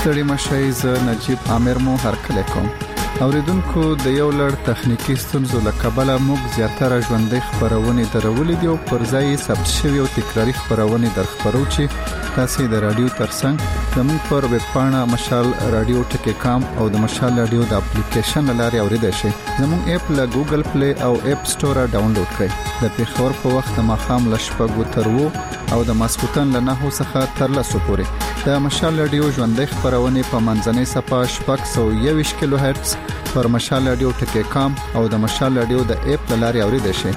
ستړي مشئ ز نجیب عامر مو هرکلی کوم. اوریدونکو د یو لړ تخنیکی ستونزو له کبله موږ زیاتره ژوندۍ خبرونه درولې دي او پر ځای ثبت شوی او تکراری خبرونه درخبرو چې تاسو د رادیو ترڅنګ زموږ پر ویب پاڼه مشال رادیو ټکی کام او د مشال رادیو د اپلیکیشن لاري اوریدئ شئ. زموږ اپ له ګوګل پلی او اپ سٹور ډاونلوډ کړئ. د پیښور په وخت د ماښام ل 6 تر 9 او د ماسپوتن له 9 څخه تر 10 پورې د مشال رادیو ژوندۍ خبرونه په منځنۍ صفحه 621 کیلو هرتز پر مشال رادیو ټکی کام او د مشال رادیو د اپ لاري اوریدئ شئ.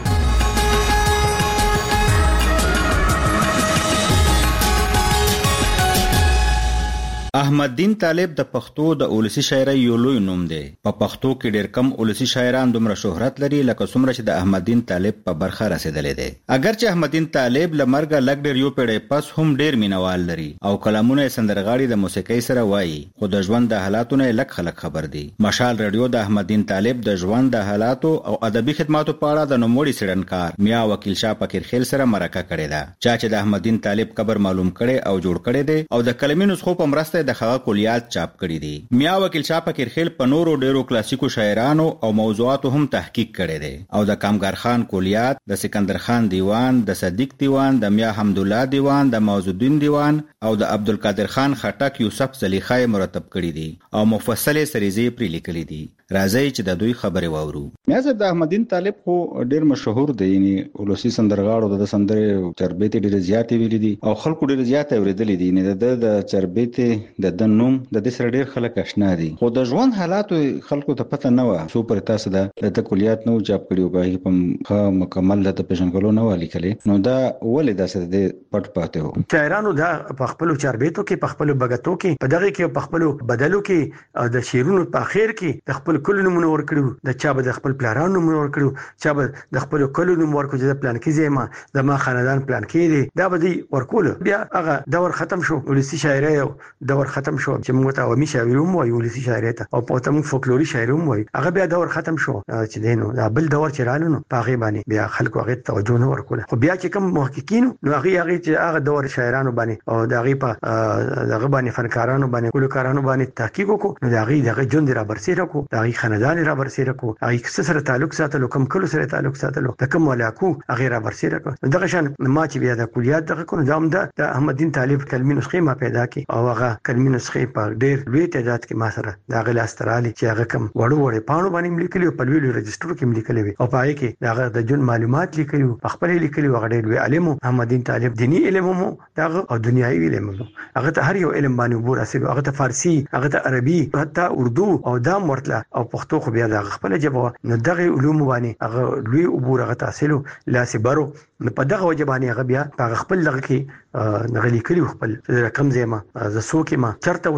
احمد دین طالب د پښتو د اولسي شاعرۍ یو لوی نوم دی. په پښتو کې ډېر کم اولسي شاعران دومره شهرت لري لکه څومره چې د احمد دین طالب په برخه رسیدلې دي. اگر چې احمد دین طالب لمرګه لګ ډېر یو پیړۍ پس هم ډېر مینوال لري او کلامونه سندرغاړي د موسیقۍ سره وایي، خو د ژوند د حالاتونو لک خلک خبر دي. مشال رادیو د احمد دین طالب د ژوند د حالاتو او ادبي خدماتو په اړه د نوموړي څېړنکار میا وکیل شاه فقیر خیل سره مرکه کړې ده، چې د احمد دین طالب قبر معلوم کړي او جوړ کړي دي او د کلمي نسخو په مرسته د هغه کلیات چاپ کړي دي. میا وکیل شاه فقیر خیل په نورو ډیرو کلاسیکو شاعرانو او موضوعاتو هم تحقیق کړي دي او د کامګر خان کلیات، د سکندر خان دیوان، د صدیق دیوان، د میا حمدالله دیوان، د معزالدین دیوان او د عبدالقادر خان خټک یوسف زلیخای مرتب کړي دي او مفصله سریزې پرې لیکلي دي. راځي چې د دوی خبرې واورو. میا صاحب د احمد دین طالب خو ډیر مشهور دی، یعنی ولسی سندرغاړو د سندرې چربېته ډیر زیاتې ویلي دي او خلکو ډیر زیاتې اوریدلې دي. نه د چربېته د نوم د دې سره ډیر خلک آشنا دي، خو د ژوند حالاتو خلکو ته پته نه و. سو پر تاسو د کلیات نو چاپ کړیو په مکمل د پیژنګلو نه والی کړي، نو دا ولې داسې د پټ پاتې وو. شاعرانو دا په خپل چربېتو کې، په خپل بغتو کې، په دغه کې په خپل بدلو کې د شیرونو په اخر کې د خپل کل نمونه ورکړو، د چا به د خپل پلانونو نمونه ورکړو، چا به د خپل کلو نوم ورکړو چې د پلان کې زما د ما خاندان پلان کې دی، دا به دی ورکول. بیا هغه دور ختم شو، ولسی شاعري دور ختم شو چې موږ ته عوامي شاعري هم وایو، ولسی شاعري ته او په تم فولکلوري شاعري هم وایو. هغه بیا دور ختم شو چې دینو دا بل دور چې رالو نو په هغه باندې بیا خلکو هغه توجه نه ورکول. خو بیا چې کوم محققین نو هغه چې هغه دور شاعرانو باندې او د هغه په دغه باندې فنکارانو باندې ګلوکارانو باندې تحقیق وکړو، نو دغه ژوند را برسېره کو، دغه خاندان را برسېره کو، هغه سره تعلق ساتلو، کوم کلو سره تعلق ساتلو، د کوم ولاکو هغه را برسېره کو. دغه شان ما چې بیا د کلیات دغه کو دا هم د احمد دین طالب کلمي نسخه ما پیدا کی او هغه کلمي نسخه په ډېر لوی تعداد کې ما سره دا غل استرالي چې هغه کوم وړو پاڼو باندې لیکلي په لوی رجستر کې لیکلي او پای کې هغه د جون معلومات لیکلي په خپل لیکلي هغه ډېر لوی عالم احمد دین طالب، دینی علم مو دغه او دنیوي علم مو هغه ته هر یو علم باندې وګور اصل، هغه ته فارسی، هغه ته عربي، حتی اردو او دا مرتله او پښتو خو بیا د خپل جبه نو دغه علوم باندې هغه لوی وګور هغه تحصیل لاسه برو په دغه وجبانی هغه بیا په خپل لغه کې نغلی کړي خپل رقم زما ز سوکې ما چرته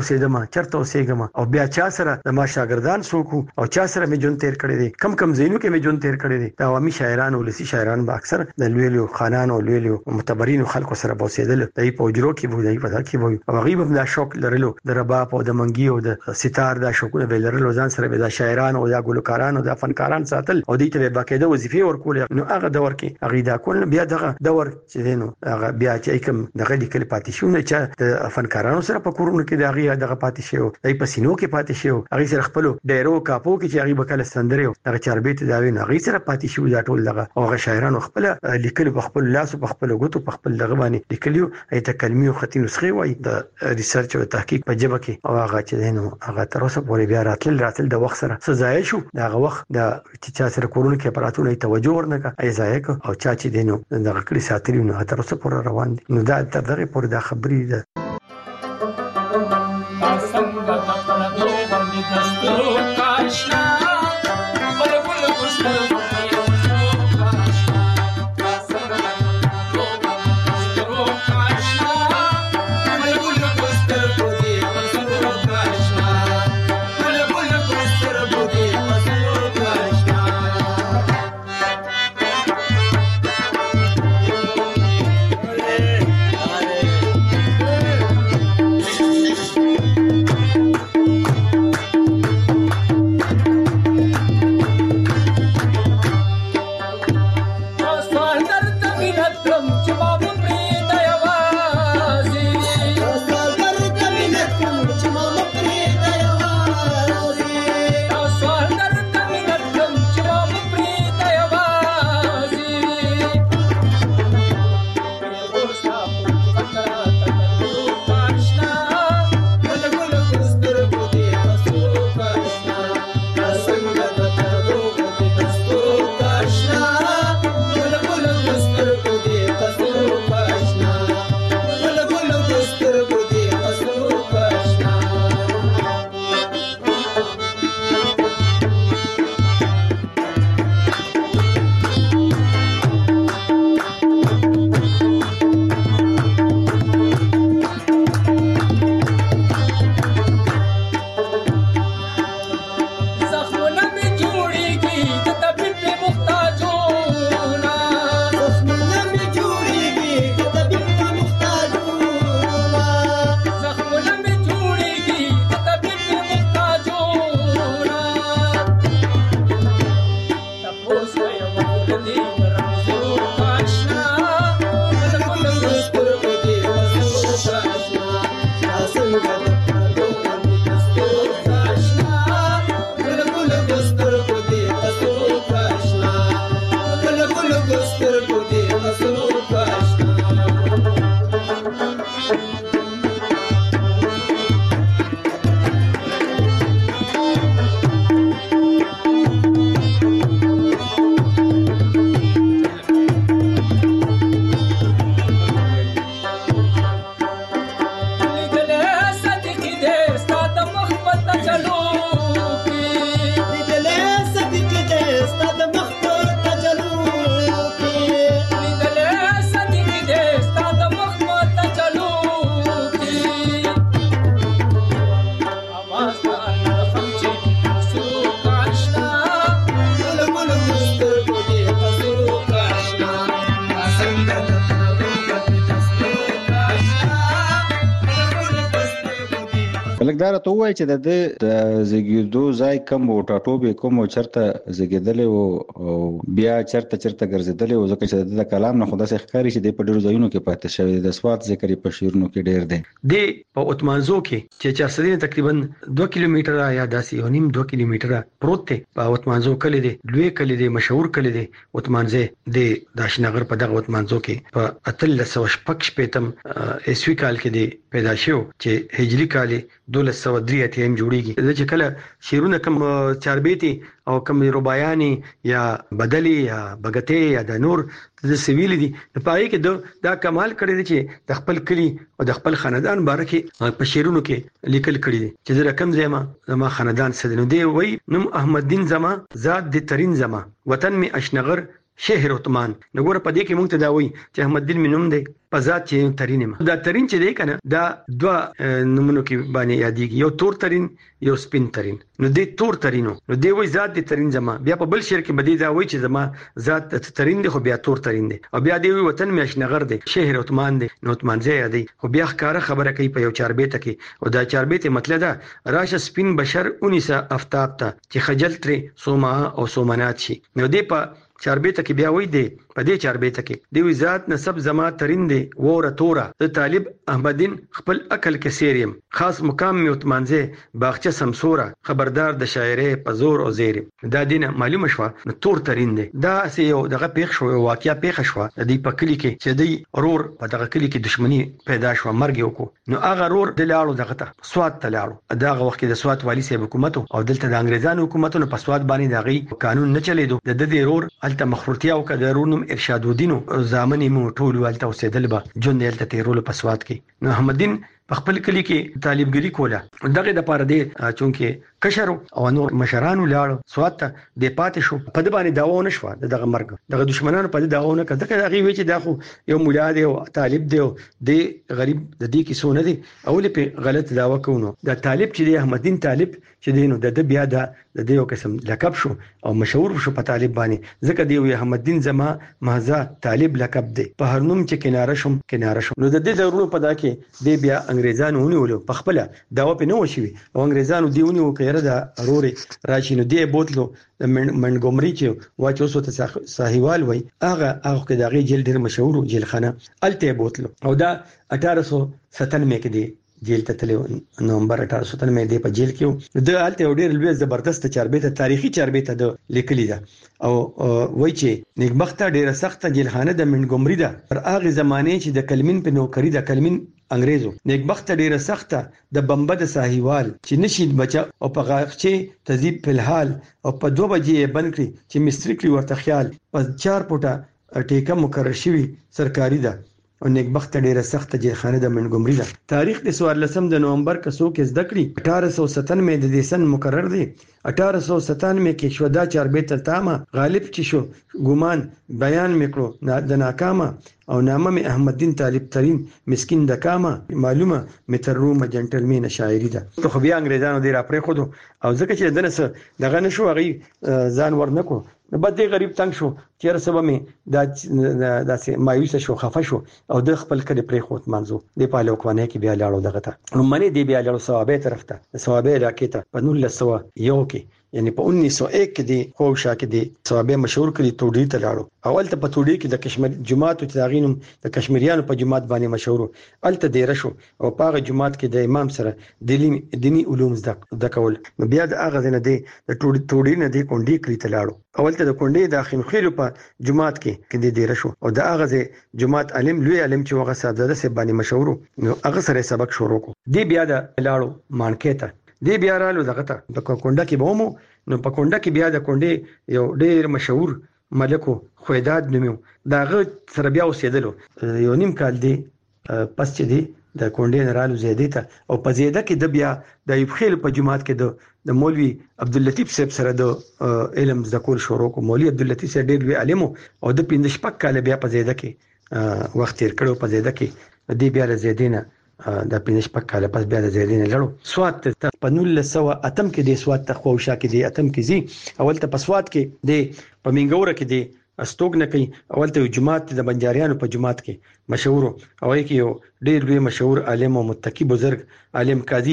اوسېګم او بیا چا سره د ما شاګردان سوکو او چا سره مې جون تیر کړی دي، کم زینو کې مې جون تیر کړی دي. د عوامي شاعران او ولسی شاعران به اکثر د لویلو خانانو او لویلو معتبرین خلکو سره بوسېدل، دای په اجرو کې وو، دای په دا کې وو او غیب د شوق لرلو د رباب او د منګي او د ستار د شوقونه به لرلو، ځان سره به د شاعران او د ګلوکاران او د فنکاران ساتل او دې ته باقاعده وظیفه ورکول. نو هغه دور کې هغه دا کول بیا دغه دور چې دینو هغه بیا چې کوم دغه لیکل پاتې شو نه چې د فنکارانو سره په کورونو کې دغه پاتې شو، دای په سینو کې پاتې شو، هغه سره خپل ډیرو کاپو کې چې هغه بکله سندره دغه چاربېت دا وین هغه سره پاتې شو. دا ټول دغه او هغه شاعرانو خپل لیکل په خپل لاس او په خپل غوتو په خپل دغه باندې لیکلیو، ایت کلمي او خطي نسخه وای د ریسرچ او تحقیق په جبه کې او هغه چې دینو هغه تر اوسه پورې بیا راتل د وخت سره سزا شو. دغه وخت د چې سره کورونو کې اپراتونه توجه ورنکه ایزای کو او چا چې دینو دغه کړي ساتلی نو تر اوسه پورې روان دي. نو دا تر دغه پورې دا خبرې ده. دا راته وایي چې د زیږیدو ځای کم او ټاټوبې کوم او چرته زیږیدلې او بیا چرته ګرځیدلې او ځکه چې د کلام نه خدا سي ښکاری چې د په ډیرو ځایونو کې پاتې شوی د سواد ذکر په شیرونو کې ډیر دی د په اوتمانزو کې چې چارسدین تقریبا 2 کیلومتره یا داسې یو نیم 2 کیلومتره پروت دی په اوتمانزو کلی دی لوی کلی دی مشهور کلی دی اوتمانزه د داشنغر په دغه اوتمانزو کې په 1315 عیسوي کال کې دی پیدا شو چې هجری کال 1203 اتیم جوړیږي د چې کله شیرونه کم چاربېتی او کم رباياني یا بدلی یا بغته یا د نور د سویل دي په پای کې دا کمال کړی دی چې د خپل کلی او د خپل خاندان بارکه په شیرونو کې لیکل کړی دی چې زه رقم زما خاندان سدنو دی وای نم احمد دین زما ذات د ترين زما وطن می اشنغر شهر عثمان نګور په دې کې مونږ ته دا وایي چې احمد دین منوم دی په ذات چې ترين ما دا ترين چې دی کنه دا دوا نمونو کې باندې یادېږي یو تور ترين یو سپین ترين نو دې تور ترينو نو دی وایي ذات دی ترين زما بیا په بل شعر کې بدی دا وایي چې زما ذات ترين دی خو بیا تور ترين دی او بیا دی وطن می اشنغر دی شهر عثمان دی نو عثمان زه یادي خو بیا ښکارا خبره کوي په یو چاربېته کې او دا چاربېته مطلب دا راشه سپین بشر 19 افتاب ته چې خجل تر سوما او سومنات شي نو دی په چاربېته کې بیا وای دی په دې چاربېته کې دی ذات نسب زما ترين دی وره تورا د طالب احمدین خپل عقل کې سیریم خاص مقام می عثمانزه باغچه سمسوره خبردار د شاعرې په زور او زیر دا دینه معلومه شو نو تور ترين دی دا سه یو دغه پیښ شو واقعیا پیښ شو د دې په کلی کې چې دی رور په دغه کلی کې دښمنی پیدا شو مرګ یو کو نو هغه رور د لاړو دغه ته سواد ته لاړو دغه وخت د سواد والی صاحب حکومت او دلته د انګريزانو حکومتونو په سواد باندې دغه قانون نه چلیدو د دې رور الته مخروطیا او کډرونم ارشاد الدین زامن مو ټول ولته اوسېدل به جون دلته تیرول په سواد کې نو احمدین په خپل کلی کې طالبګری کوله دغه د پاره دی چونکه کشر او نور مشرانو لاړ سواد ته د پاتې شو په د باندې داو نه شو دغه مرګ دغه دشمنانو په داو نه کړه دغه غي وی چې دا خو یو مولا دی او طالب دی او د غریب د دې کې سونه دی اول په غلط داوا کوونو د طالب چې دی احمدین طالب چې دینو د بیا د یو قسم لقب شو او مشهور شو په طالب باندې ځکه دی احمدین زما مهزا طالب لقب دی په هر نوم چې کناره شم نو د دې ضرورو په دا کې دی بیا انګريزانو ونیول په خپل داوا په نو شوی او انګريزانو دیونی وکړه د روري راشي نو دی بوتلو د منګومري چې واچو سو ته ساحیوال وای هغه کې دغه جیل ډیر مشهور جیل خانه الته بوتلو او دا 1897 کې دی جیل ته تلو نومبر 1897 دی په جیل کې د الته ډیر لوی زبردست چاربېته تاریخي چاربېته د لیکلي ده او وای چې نیکبخته ډیره سخت جیل خانه د منګومري ده پر هغه زمانه چې د کلمین په نوکری د کلمین انګريزو نیکبخته ډیره سخته د بمبه د ساحیوال چې نشید بچا او په غاښچه تذیب په الحال او په 2 بجې بند کړی چې مستری کړی ورته خیال په 4 پټه ټیکه مقرر شوی سرکاري ده او نیکبخت ډیره سخت جیلخانه د منګومري ده تاریخ د 14 د نومبر کسو کې زده کړی 1897 د دسن مقرر دی 1897 کې شودا چاربېته تامه غالب چې شو ګومان بیان میکړو د ناکامه او نامه می احمد دین طالب ترين مسكين د کامه معلومه متروم جنټلمن شاعری ده خو بیا انګريزانو دی را پرې خودو او ځکه چې دنه دغه نشو غي ځان ورنکو نو بد غریب تنگ شو چیر سبا می دا مایوس شو خفه شو او د خپل کړي پرې خوت منځو د پاله کوانه کې بیا لاړو دغه ته نو منی دی بیا لاړو ثوابه طرف ته ثوابه راکېته په 1900 یو کې یعنی په 1901 کې دی خوشا کې دی ثوابه مشهور کړي توډی ته لاړو اول ته په توډی کې د کشمیر جماعت او تاغینم د کشمیریانو په جماعت باندې مشهور الته دی رشو او په جماعت کې د امام سره دینی علوم زده کول بیا د اغه نه دی د توډی نه دی کونډي کړي ته لاړو اول ته د کونډي د خنخیل په جماعت کې دی رشو او د اغه جماعت علم لوی علم چې وغه ساده سه باندې مشهور نو هغه سره سبق شروع کو دی بیا د لاړو مانکې ته دی بیا رالو دغه ته په کونډه کې بومو نو په کونډه کې بیا د کونډې یو ډیر مشهور ملکو خویداد نومو داغه سره بیا اوسېدلو یو نیم کال دی پس چې دی د کونډې نه رالو زیدې ته او په زیده کې د بیا د یبخیل په جماعت کې د مولوی عبداللطیف صاحب سره د علم ذکر شروع کو مولوی عبداللطیف صاحب ډیر وی عالم او د 15 شپک کال بیا په زیده کې وخت تیر کړو په زیده کې دی بیا زیدینه د 15 شپک کال پس بیا د زیدینه لړو سواد ته په 1908 کې دی سواد ته خوشا کې دی اتم کې زی اول ته په سواد کې دی په منګوره کې دی استوګ نه کوي اول ته جماعت د بنجاریانو په جماعت کې مشهور او کې یو ډیر لوی مشهور عالم او متقی بزرګ عالم قاضي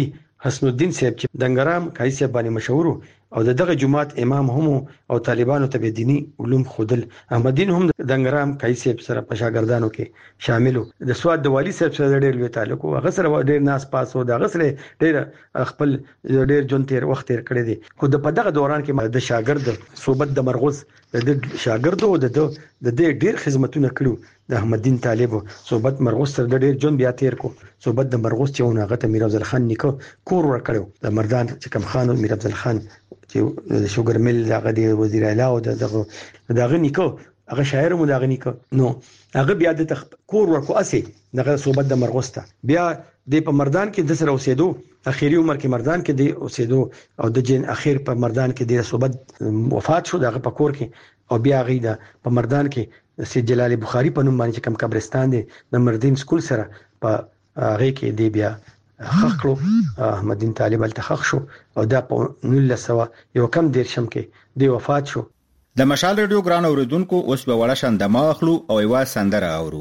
حسن الدین صاحب چې دنګرام کای صاحب باندې مشهور او دغه جماعت امام هم او طالبانو ته دینی علوم خودل. احمد دین هم دنګرام کای صاحب سره په شاګردانو کې شامل و. د سواد د والی صاحب سره ډېر لوی تعلق او هغه سره ډېر ناس پاس او دغه سره ډېر خپل ډېر جون تیر وخت تیر کړی دی. خو د په دغه دوران کې د شاګرد صوبت د مرغوز د شاګرد او د ډېر خدمتونه کړو. د احمد دین طالب صوبت مرغوز سره ډېر جون بیا تیر کو. صوبت د مرغوز چې هغه ته میر افضل خان نیکو کور ورکړو. د مردان چې کم خان میر افضل خان چې د شوګر مل دغه دی وزیر اعلی او دغه نیکو هغه شاعر مو دغه نیکو نو هغه بیا د کور ورکو اسی دغه صوبت د مرغوز ته بیا د په مردان کې د سره اوسېدو اخیری عمر کې مردان کې دی اوسېدو او د جن اخیر په مردان کې د صوبت وفات شو دغه په کور کې او بیا غیدا په مردان کې سید جلال بخاری په نوم باندې کوم قبرستان دی د مردین سکول سره په هغه کې دی بیا خخلو احمد دین طالب التخخ شو او دا په 1900 یو کم دیر شم کې دی وفات شو. د مشال رادیو ګران اوریدونکو اوس به وړه شندما اخلو او یو سندره اورو.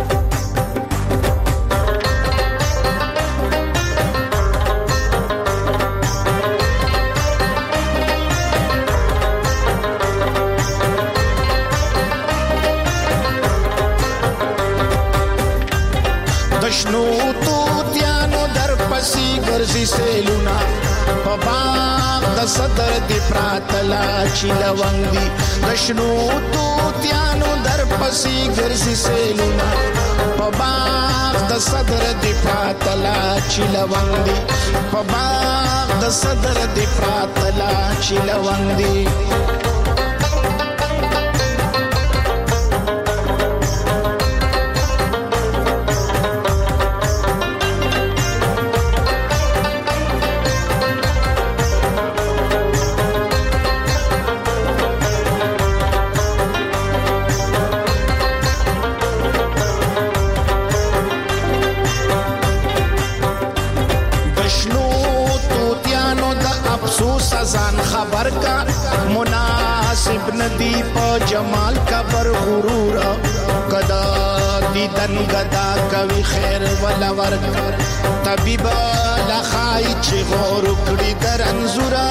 دشنو توتیانو در پسی ګرځي سیلونا په باغ د صدر دی پراتلا چې لونګ دی. دشنو توتیانو در پسی ګرځي سیلونا په باغ د صدر دی پراتلا چې لونګ دی. په باغ د صدر دی پراتلا چې لونګ دی. ځان خبر کا مناسب ندی په جمال کبر غرور کدا دیدن گدا کوي خیر ولا ور طبيب لخای چې غور کړي در انزورا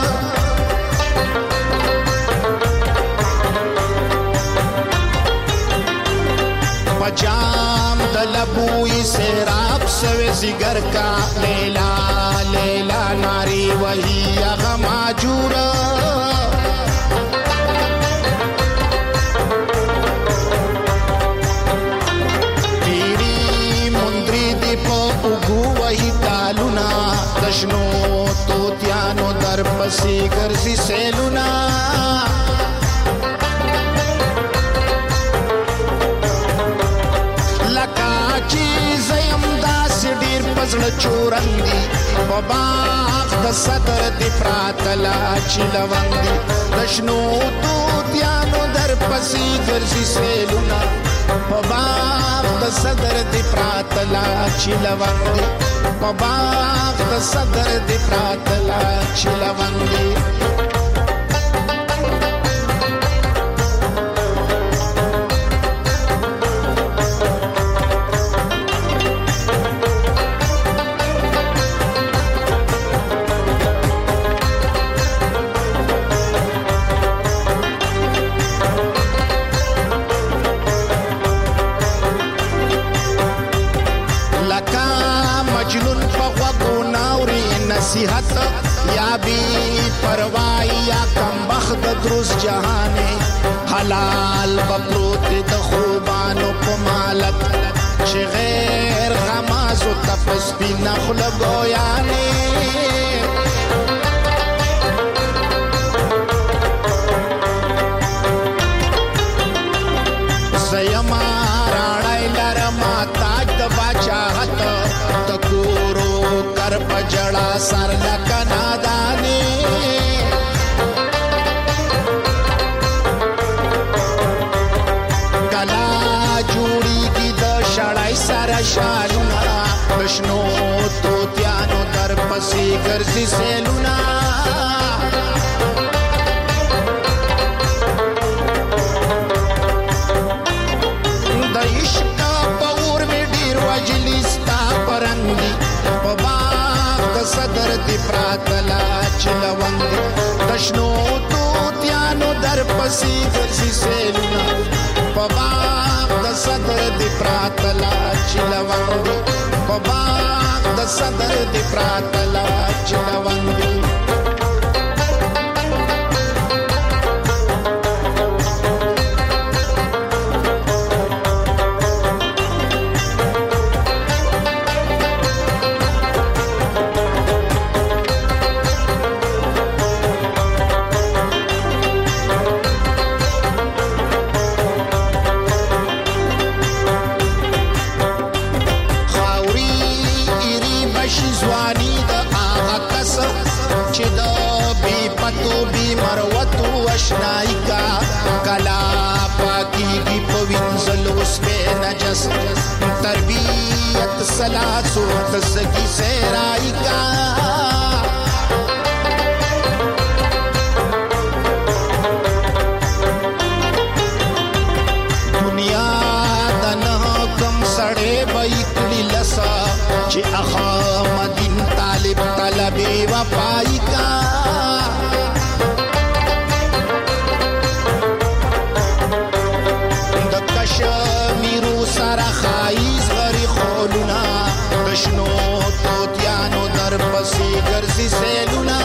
پجام دلبوی سیراب سوی زگر کا لیلا لیلا ناری وہی اغم آجورا تیری مندری دی پا اگو وہی تالونا دشنو توتیانو در پسی گرزی سیلونا پزړه چورندي په باغ د صدر دی پراتلا چې لوندي دشنو توتیانو در پسې ګرځي سیلونا په باغ د صدر دی پراتلا چې لوندي په باغ د صدر دی پراتلا چې لوندي نصیحت یا بی پروائی یا کم بخت دروس جہانے حلال بپروت د خوبانو پمالت چه غیر غمازو تپس بی نخل گویانے زیما راڑای لرما تاج د باچاہت تکورو کر پجڑا سر لکنا دانے کلا جوڑی کی د شڑای سر شالونا بشنو توتیانو در پسی گرزی سیلونا د عشق پور میں ډیر وجلی ستا پرندی په باغ د صدر دشنو توتیانو در پسې ګرځي سیلونه په باغ د صدر دی پراتلا چلوندي په باغ د صدر دی پراتلا چلوندي اشنایکا کلا پاکی کی پوینزل اس پہ نجس تربیت سلاسو تسکی سیرائکا دنیا دنہ کم سڑے بیکلی لسا چی اخا مدین طالب طلبی وفائکا شمیرو سره خایز غری خولونا دشنو توتیانو در پسی گرزی سیلونا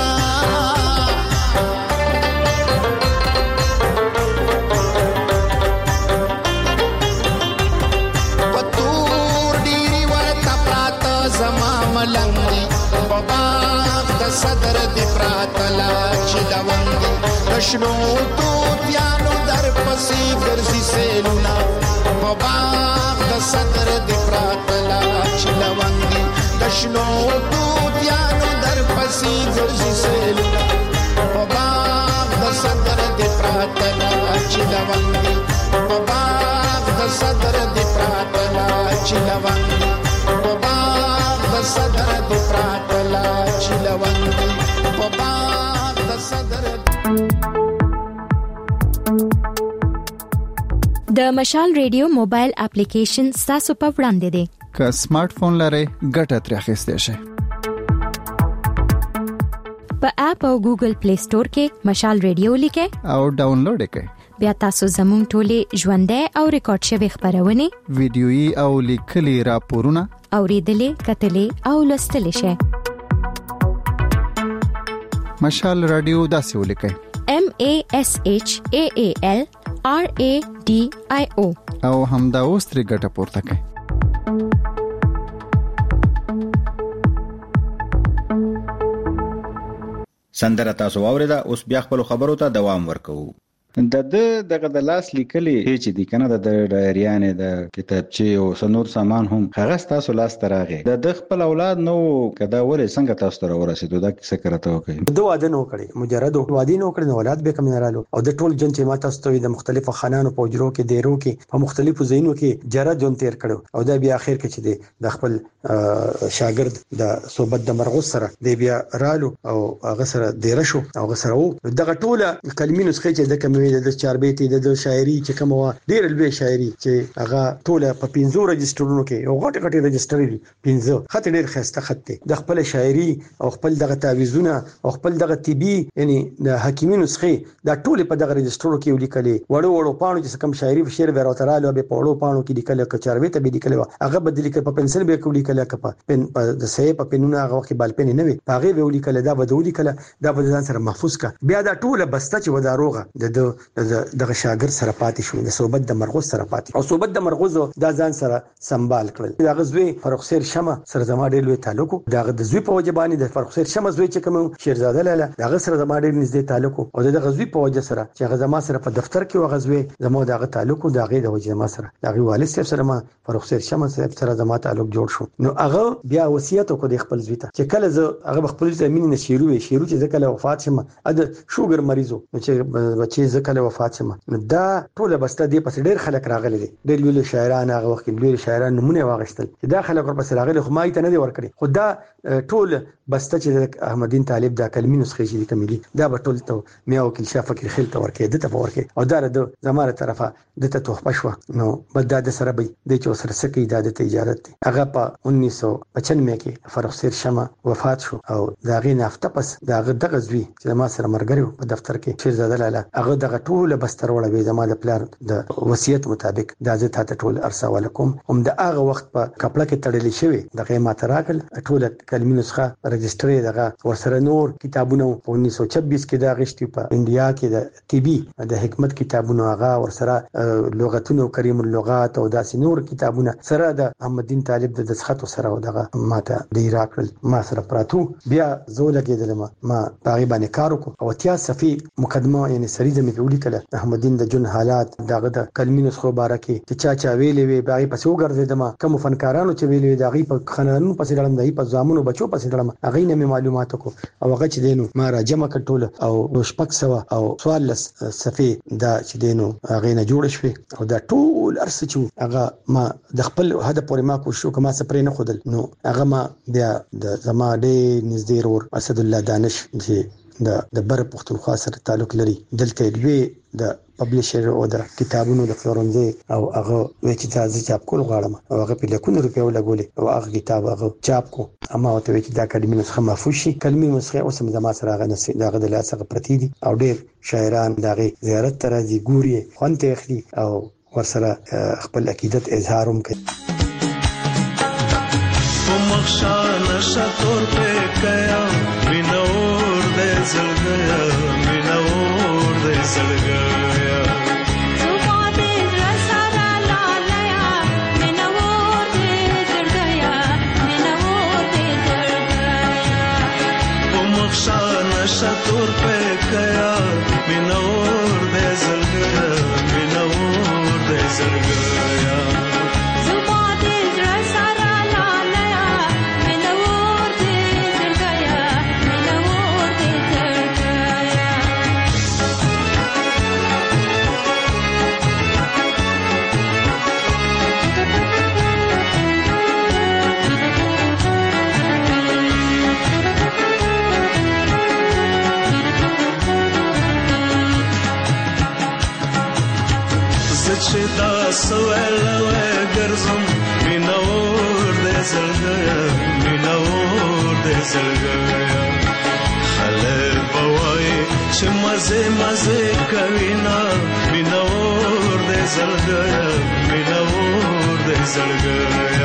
پتور دیری ورطا پراتا زما ملنگی بباغ دا صدر دی پراتلا چلوندی دشنو توتیانو در پسی گرزی سیلونا باغ د صدر دی پراتلا چلوندی دشنو توتیانو در پسی ګرځي سیلونه باغ د صدر دی پراتلا چلوندی باغ د صدر دی پراتلا چلوندی باغ د صدر دی پراتلا چلوندی باغ د صدر د مشال ریډیو موبایل اپلیکیشن تاسو په وړاندې دی که سمارټ فون لرئ ګټه ترې اخیستئ شئ په اپ او ګوګل پلی سٹور کې مشال ریډیو لیکئ او ډاونلوډ کړئ بیا تاسو زموږ ټولې ژوندۍ او ریکارډ شوی خبرونه ویډیويي او لیکلي راپورونه اوریدلې کتلې او لوستلې شئ مشال رادیو داسې ولیکئ MASHAAL RADIO او همدا اوس ترې ګټه پورته کړئ سندره تاسو واوریده اوس بیا خپل خبرو ته دوام ورکوو دغه د لاس لیکلي چې د کنه د ډایریانې د کتابچې او سنور سامان هم هغه تاسو لاس تراغه د خپل اولاد نو کدا ولې څنګه تاسو ته ورسېدو دا څه کرته وکړي دوه واده نو کړي مجرد واده نو کړي اولاد به کم نه رالو او د ټول جن چې ما تاسو ته د مختلفو خانانو په اجرو کې دیرو کې په مختلفو ځایونو کې جره جون تیر کړو او دا بیا اخر کې چې د خپل شاګرد د صحبت د مرغوس سره دی بیا رالو او هغه سره ډیر شو او هغه سره دغه ټوله کلمې نسخه چې د کوم د چاربېتی د شاعري چې کوم ډیر لوی شاعري چې هغه ټوله په 15 رجسترونو کې یو غټ رجستر دی 15 خط ډیر خسته خط دی د خپل شاعري او خپل دغه تعویذونه او خپل دغه طبي یعنی د حکیمي نسخه دا ټوله په دغه رجسترونو کې ولیکلې وړو پاڼو چې کوم شاعري شعر وراتراله به په وړو پاڼو کې لیکل ک چاربېته به لیکل هغه بدلی ک په پنسل به کولی کله ک په پن د سې په پنونه هغه کې بال پن نه وي هغه به ولیکل دا به ولیکل دا به ځان سره محفوظ کا بیا دا ټوله بسته چې وداروغه دغه شاګرد سره پاتې شو د صحبت د مرغوز سره پاتې او صحبت د مرغوز دا ځان سره سنبال کړل دا غزوی فرخسیر شمه سره زما ډېر لوی تعلق دا د زوی په وجبانی د فرخسیر شمه زوی چې کوم شیرزاده لاله دا سره زما ډېر نږدې تعلق او د غزوی په وجه سره چې هغه زما سره په دفتر کې وغزوی زما دغه تعلق دا غي د وجه ما سره دا غي والد سره ما فرخسیر شمه سره زما تعلق جوړ شو نو هغه بیا وصیت وکړ د خپل زوی ته چې کله زه هغه خپل زمين نشیرو چې کله وفات شمه د شوګر مریضو چې بچي ز کله وفات شمه دا ټوله بسته دی پس ډېر خلک راغلي دي ډېر ویل شاعران هغه وخت ډېر شاعران نمونه واغشتل دا خلک ورپسې راغلي خو ما ته نه دی ورکړي خو دا ټول بس ته چې احمد دین طالب دا کلمي نسخه چې کومې دا به ټول ته میا وکیل شاه فقیر خیل ته ورکې د ته ورکې او دا د زماره طرفه د ته تحفه شو نو بد د سره به د چو سره سکی د اجازه ته هغه په 1995 کې فرخ سیر شمه وفات شو او دا غي نافته پس دا دغه زوی چې ما سره مرګري په دفتر کې شیرزاده لاله هغه دغه ټول بستر وړه به زماده پلان د وصیت مطابق دا زه ته ټول ارسا ولکم هم د هغه وخت په کپړه کې تړلې شوی دغه ماته راکل ټول کلمي نسخه رجستري دغه ورسره نور کتابونه په 1926 کې دا غشتي په انډیا کې د ټي بي د حکمت کتابونه هغه ورسره لغتونه کریم اللغات او داسې نور کتابونه سره د احمد دین طالب د دسخط سره دغه ماته دی راکل ما سره پراتو بیا زول کېدل ما باغی باندې کار وکړ او اتیا صفي مقدمه یعنی سریزه مې ولیکله احمد دین د جون حالات دغه د کلمي نسخه بارکه چې چا ویلې وی باغی پسې وګرځیدم کوم فنکارانو چې ویلې دغه په خنانو پسې ډلم دی په زامنو بچو پسې ډلم هغه نه معلومات کو او هغه چې دینو ما را جمع کټول او شپک سوا او سوال صفي دا چې دینو هغه نه جوړ شوی او دا ټول ارس چې هغه ما د خپل هدف پورې ما کوشش وکم سپرې نه خودل نو هغه ما بیا د زما ډېر نږدې ور اسد الله دانش چې د بر پختونخوا سره تعلق لري دلته دوی د پبلشر او د کتابونو د فلورنزي او هغه چې تاسو چاپ کول غواړم او هغه په لکونو روپیو لګولې او هغه کتاب هغه چاپ کو اما ته چې دا کلمې نسخه محفوظ شي کلمې نسخه اوس هم زما سره هغه نسخه دغه د لاسه پرتی دي او ډېر شاعران دغه زیارت ته راځي ګوري خوانته اخلي او ورسره خپل عقیدت اظهار هم کوي مخشان شطور په کیا مینور دې زلګیا مینور دې زلګیا شطور په کیا مینور دې زلګیا مینور دې زلګیا چې دا سوالوي ګرځم مینور دې زلګیا مینور دې زلګیا خلک بوای چې مزه مزه کوي نا مینور دې زلګیا مینور دې زلګیا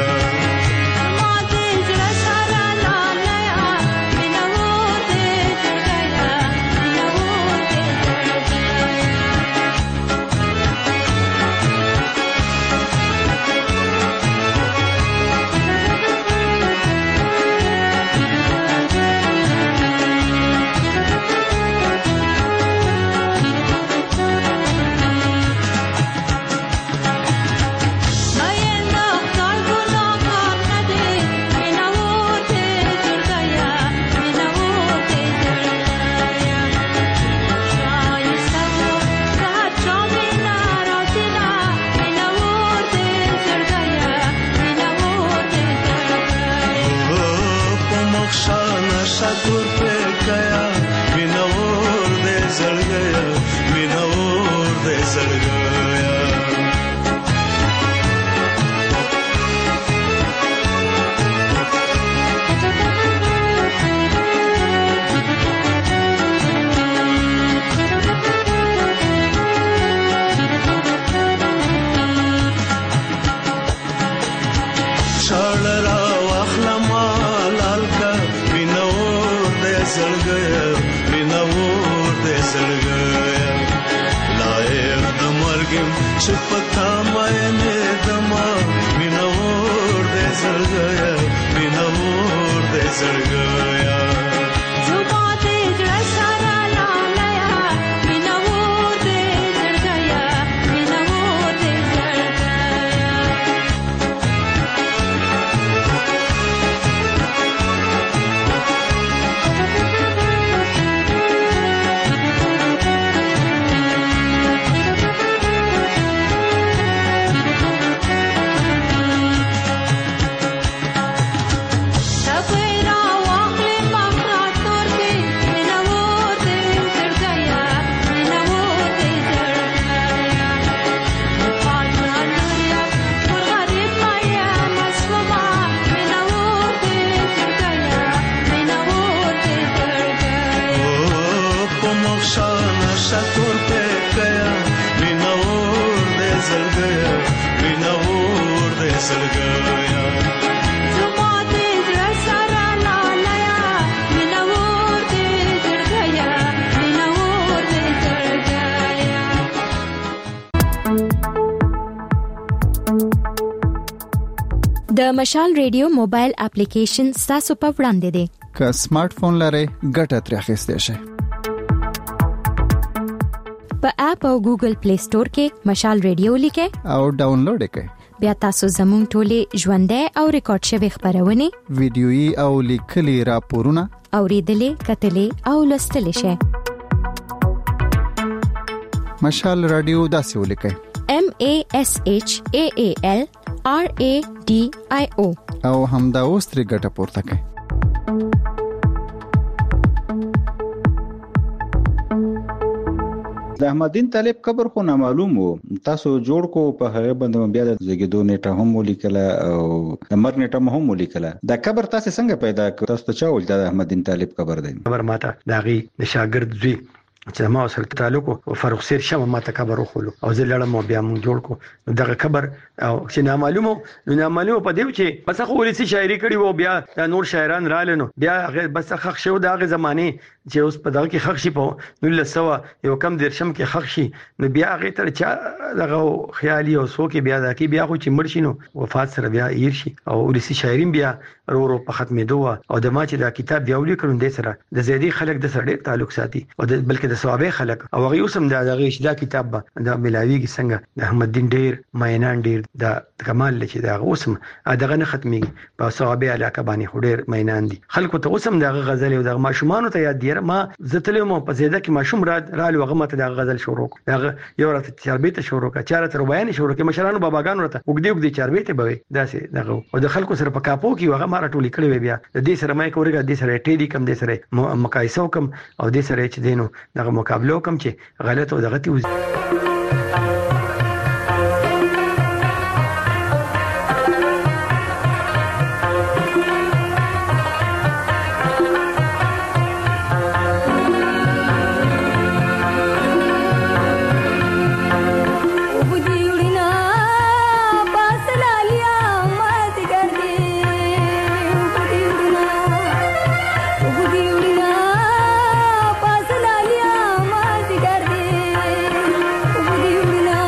Tapera wakle نشه تور په کیا مینا ور دې زړګیا مینا ور دې زړګیا زما دې زړه سره لالایا مینا ور دې زړګیا مینا ور دې زړګیا. د مشال ریډیو موبایل اپلیکیشن تاسو په وړاندې دی. که سمارټ فون لرئ ګټه ترې اخیستئ شئ. په اپ او ګوګل پلی سٹور کې مشال ریډیو لیکئ او ډاونلوډ یې کړئ. بیا تاسو زموږ ټولې ژوندۍ او ریکارډ شوی خبرونه ویډیويي او لیکلي راپورونه اوریدلې کتلې او لوستلې شئ. مشال رادیو داسې ولیکئ MASHAALRADIO او همدا اوس ترې ګټه پورته کړئ. د احمددین طالب قبر خو نامعلوم وو. تاسو جوړ کو په هغه باندې بیا د زګیدو نیټه هم ولیکله او د مرګ نیټه هم ولیکله. دا قبر تاسو څنګه پیدا کړ؟ تاسو ته چا ول د احمددین طالب قبر دی؟ خبر ماته داغي د شاګرد زوی چې ما سره تعلق او فاروق سیر شمه ماته قبر وخلو او زه لړم بیا مونږ جوړ کو دغه قبر او چې نامعلومه په دیو چې بس خو ولسی شاعري کړي وو بیا نور شاعران رالنو بیا بس خخ شو دغه زمانه چې اوس په دغه کې خخ شي په 1900 یو کم درشم کې خخ شي نو بیا هغه تر چا دغه خیالي او سو کې بیا دغه بیا خو چې مرشینو وفات سره بیا ایر شي او ولسی شاعرین بیا ورو په ختمېدو او د ما چې دا کتاب بیا ولیکل د سره د زیدي خلک د سره تعلق ساتي او بلکې د ثوابه خلک او هغه اوسم دغه شدا کتاب د ملاویږي څنګه د احمددین ډیر مینان ډیر د کمال چې دغه اوسم دغه نه ختميږي په ثوابه علاقه باندې ډیر مینان دي خلکو ته اوسم دغه غزل او دغه ماشومان ته یاد دی ما زتلم په زیاده کې ماشوم را لوغه مته دغه غزل شروع دغه یو راته چاربیته شروع کا چاره تر بیان شروع کې مشرانو باباګانو راته وګدي چاربیته به داسې دغه او د خلکو سره په کاپو کې هغه ماره ټولې کړې بیا د دې سره مې کورګه د سره ټیډي کم د سره مقایسه وکم او د سره چې دینو دغه مقابله وکم چې غلط او دغه تی Pasalaliya, mati garde,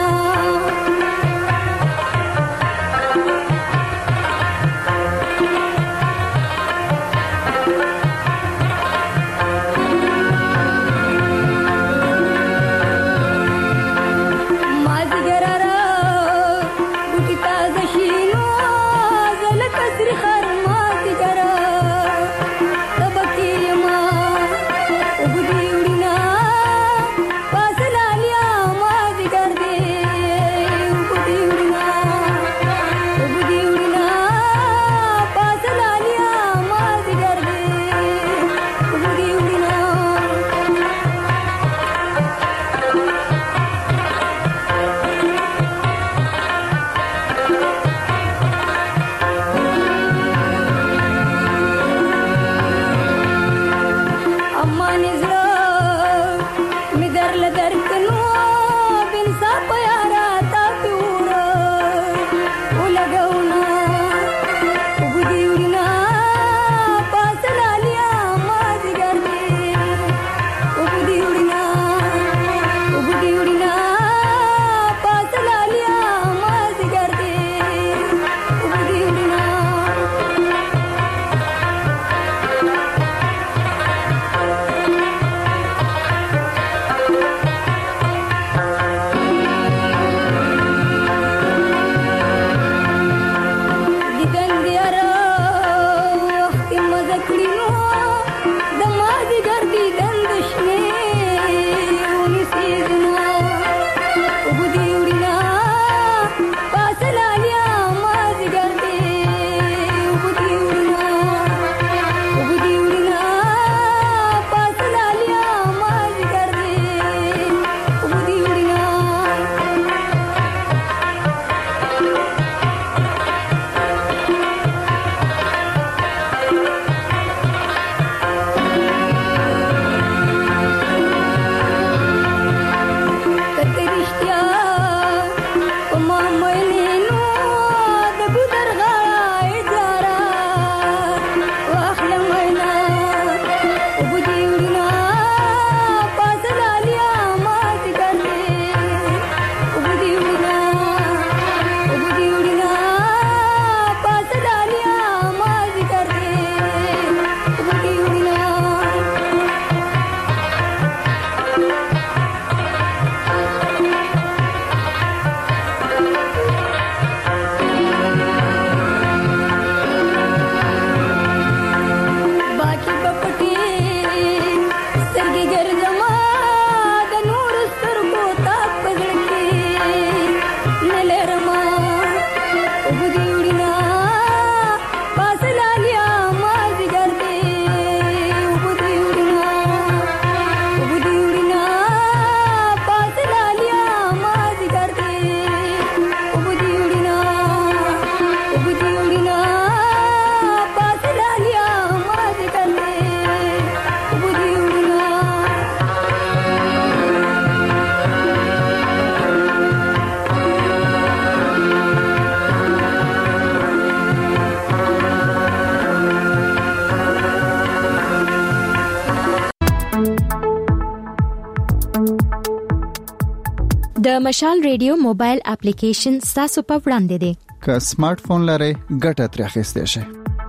د مشال ریډیو موبایل اپلیکیشن تاسو په وړاندې دی. که سمارټ فون لرئ ګټه ترې اخیستئ شئ.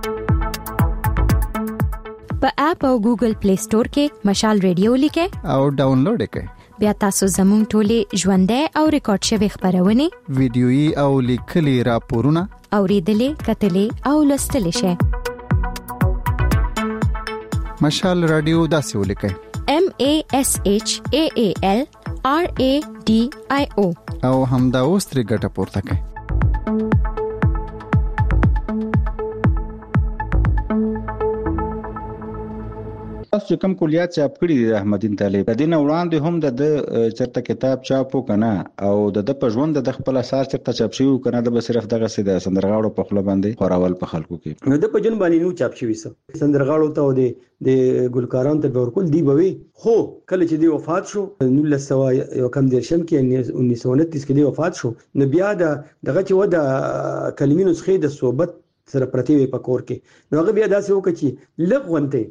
په اپ او ګوګل پلی سٹور کې مشال ریډیو لیکئ او ډاونلوډ کړئ. بیا تاسو زموږ ټولې ژوندۍ او ریکارډ شوی خبرونه ویډیويي او لیکلي راپورونه اوریدلې کتلې او لوستلې شئ. مشال رادیو داسې ولیکئ: MASHAALRADIO او همدا اوس ترې ګټه پورته کړئ. تاسو کوم کلیات چاپ کړی دي احمدین طالب د دین وړاندې هم د چرته کتاب چاپو کنه او د په ژوند د خپل اثر چرته چاپ شوی کنه د صرف دغه سید سندرغاړو په خپل باندې خوراول په خلکو کې د په جن باندې نو چاپ شوی سندرغاړو ته د ګلکاران ته ورکول دی بوي خو کله چې دی وفات شو 1900 یو کم درشم کې 1929 کې دی وفات شو نو بیا دغه چې و د کلمینو څخه د صحبت سره پرتی په کور کې نو هغه بیا داسې وکړي چې لغونته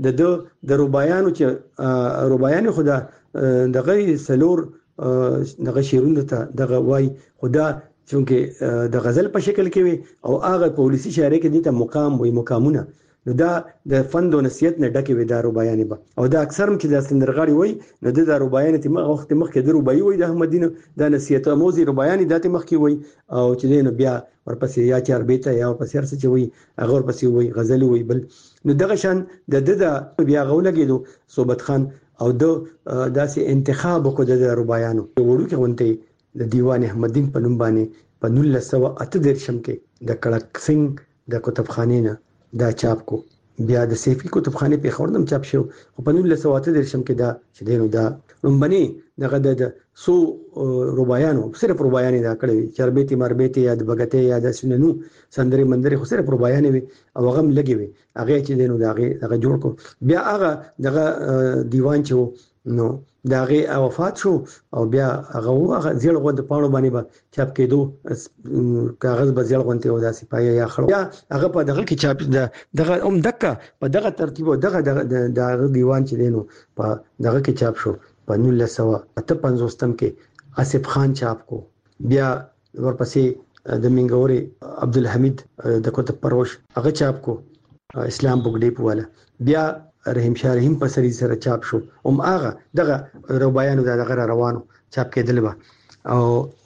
د ربايانو چې ربايان خدا دغه سلور دغه شیرونه ته دغه وای خدا چونکه د غزل په شکل کې وي او هغه پولیسي شاعري کې دي ته مقام وي مقامونه نو دا د فند او نصیحت نه ډکه وي دا ربايان به او دا اکثر چې د سندرغاړي وای نو د ربايان ته وخت مخکې د ربايي وای د احمدینو د نصیحت موزي ربايان د مخکې وای او چې نو بیا ورپسې یا چار بیت یا ورپسې ارڅ چې وای هغه ورپسې وای غزل وای بل نو دغه شان د بیا غولګیدو صوبت خان او د داسې انتخاب کو د ربايانو وړو کې ونته د دیوان احمدین په نوم باندې په 1938 کې د کلک سنگ د کتابخانې نه دا چاپ کو بیا د سیفی کتابخانه په خوردم چاپ شو په 1938 کې دا چې دینو دا لومبني دغه د سو ربايانو صرف ربايانې دا کړې چربېتی مربېتی یا د بغته یا د سننو سندري مندري خو صرف ربايانې وي او غم لګي وي هغه چې دینو دغه جوړ کو بیا هغه دغه دیوان چې نو داغه وفات شو او بیا هغه زیړ غوند پاڼو باندې با چاپ کېدو کاغذ به زیړ غونته و داسې پای یا خړ یا هغه په دغه کې چاپ دغه دکا په دغه ترتیب دغه دیوان چې دینو په دغه کې چاپ شو په 1958 کې آصف خان چاپ کو بیا ورپسې د منګوري عبدالحمید د کتب پروش هغه چاپ کو اسلام بوګډي په والا بیا رحیم شاه رحیم په سری سره چاپ شو هغه دغه ربايانو دغه روانو چاپ کېدل به او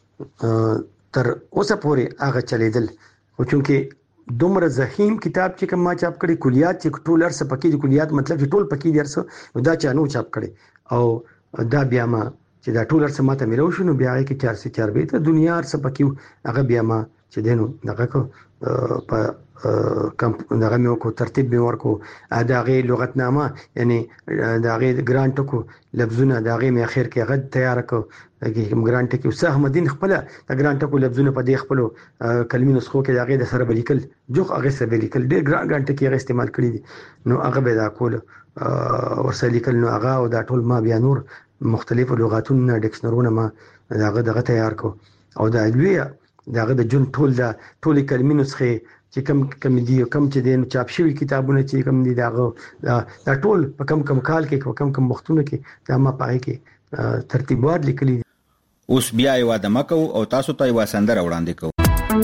تر اوسه پورې هغه چلیدل او چونکه دومره زخیم کتاب چې کوم ما چاپ کړی کلیات چې ټول ارسه پکې دي کلیات مطلب چې ټول پکې دي ارسه دا چانو چاپ کړی او دا بیا ما چې دا ټول ارسه ماته ملو شنو بیا کې 404 به ته دنیا ارسه پکې هغه بیا ما چې دینو دغه کو په کم دغه مې کو ترتیب مې ورکو اداغه لغتنامه یعنی داغه ګرانټ کو لفظونه داغه مې اخر کې غد تیار کو کوم ګرانټ کې وسه احمدین خپل د ګرانټ کو لفظونه په دې خپل کلمې نسخو کې داغه د سره بلیکل جوخ هغه سره بلیکل ډېر ګرانټ کې هغه استعمال کړی دي نو هغه به دا کول ورسره لیکل نو هغه او دا ټول ما بیا نور مختلفو لغاتونو ډکشنرونه ما دغه تیار کو او دا لوی دغه د جون ټول کلمې نسخه چې کم دي کم چې دین چاپ شوی کتابونه چې کم دي دا ټول په کم کال کې کم وختونه کې دا ما پای کې ترتیبوار لیکلي اوس بیا یو د مکو او تاسو ته یو سندره وړاندې کوم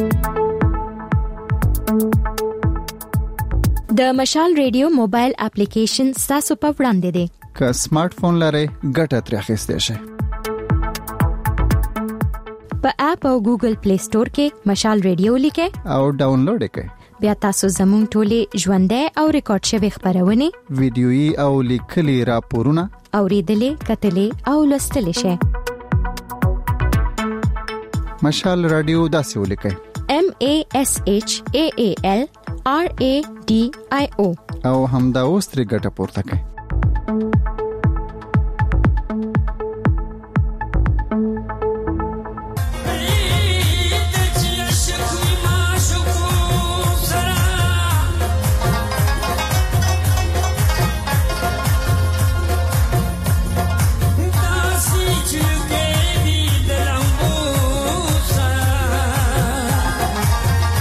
د مشال ریډیو موبایل اپلیکیشن تاسو په وړاندې دی که سمارټ فون لرئ ګټه ترې اخیستئ شئ په اپ او ګوګل پلی سٹور کې مشال ریډیو لیکئ او ډاونلوډ کړئ بیا تاسو زموږ ټولې ژوندۍ او ریکارډ شوی خبرونه ویډیويي او لیکلي راپورونه اوریدلې کتلې او لوستلې شئ مشال رادیو داسې ولیکئ: MASHAALRADIO او همدا اوس ترې ګټه پورته کړئ.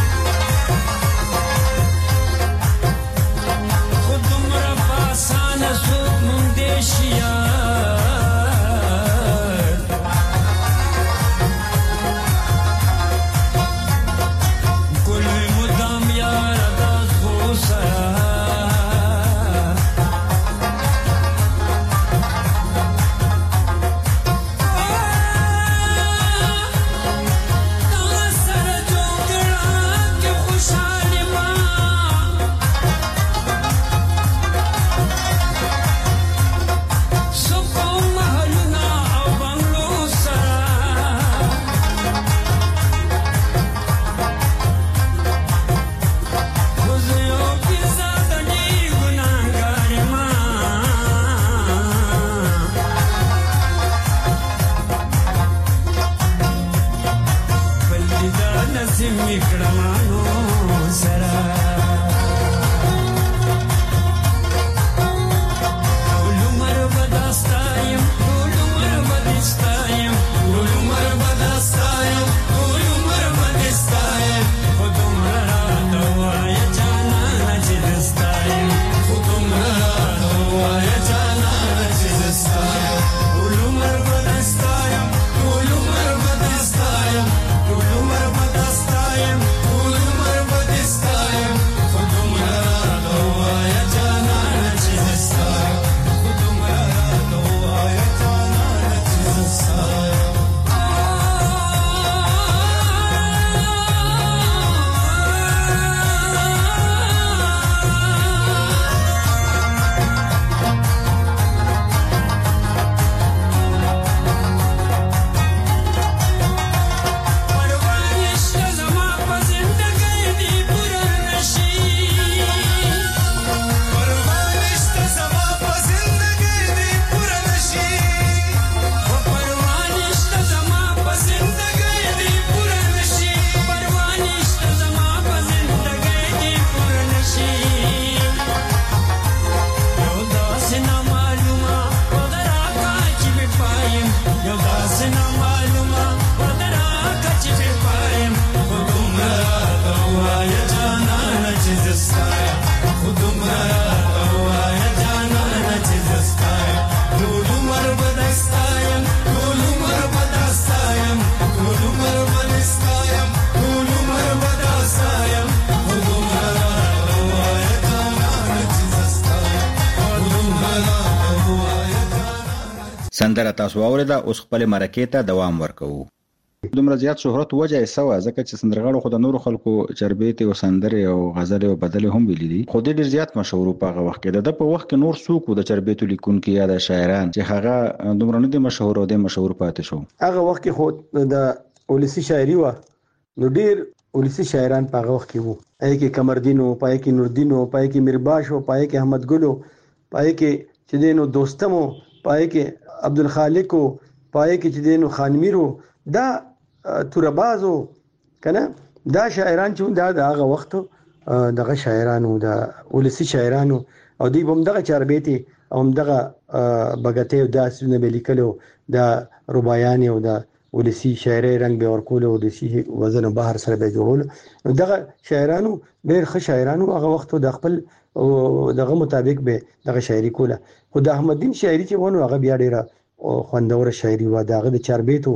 خود مرا پاسان سندره تاسو اوریده، اوس خپل مرکې ته دوام ورکوو. دومره زیات شهرت وجه یې سوا ځکه چې سندرغاړو خو د نورو خلکو چربېتې او سندرې او غزلې او بدلې هم ویلي دي، خو ډېر زیات مشهور په هغه وخت کې. د په وخت کې نور څوک د چربېتو لیکونکي یا د شاعران چې هغه دومره نه دي مشهور او د مشهور پاتې شو. هغه وخت کې خو د ولسی شاعري و، نو ډېر ولسی شاعران په هغه وخت کې وو. پای کې قمردین او پای کې نوردین او پای کې میرباش او پای کې احمد ګل او پای کې چې دینو دوستم او پای کې عبدالخالق او پای کې چې دینو خانمیر او دا توربازو کنه دا شاعران چې دا هغه وخت دغه شاعرانو د ولسی شاعرانو او دی هم دغه چاربېتی او هم دغه بغته او داسونه به لیکلو د ربايان او د ولسی شاعري رنگ به ورکول او د شي وزن بهر سره به جوړول. دغه شاعرانو ډېر ښه شاعرانو هغه وخت د خپل دغه مطابق به دغه شاعري کوله. خو د احمد دین شاعري چې ونه هغه بیا ډېره خوندوره شاعري و. دغه د چاربېتو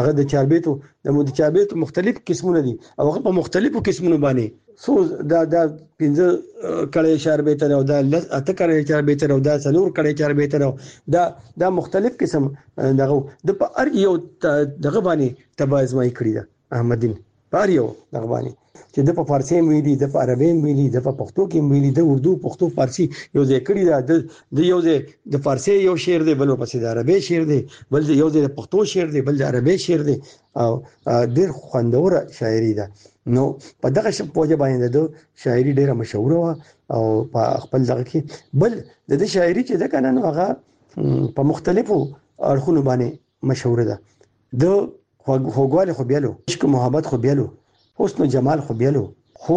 د چاربېتو مختلف قسمونه دي او هغه په مختلفو قسمونو باندې سو دا 15 کړه چاربېت او دا 8 کړه چاربېت او دا 4 کړه چاربېت او دا مختلف قسم دغه د په هر یو دغه باندې تبازمای کړی ده احمد دین په هر یو دغه باندې چې د په فارسی ویلي، د په عربي ویلي، د په پښتو کې ویلي، د اردو پښتو فارسی یو ځای کړی دا د یو ځای د فارسی یو شعر دی، بل پسې د عربي شعر دی، بل یو ځای د پښتو شعر دی، بل د عربي شعر دی او ډېر خوندوره شاعري ده. نو په دغه پوجا باندې د شاعري ډېره مشهوره و او په خپل دغه کې بل د شاعري چې د کنه هغه په مختلفو اړخونو باندې مشهوره ده. د خوګوال خو بیلو، عشق محبت خو بیلو، حسن و جمال خو بیلو، خو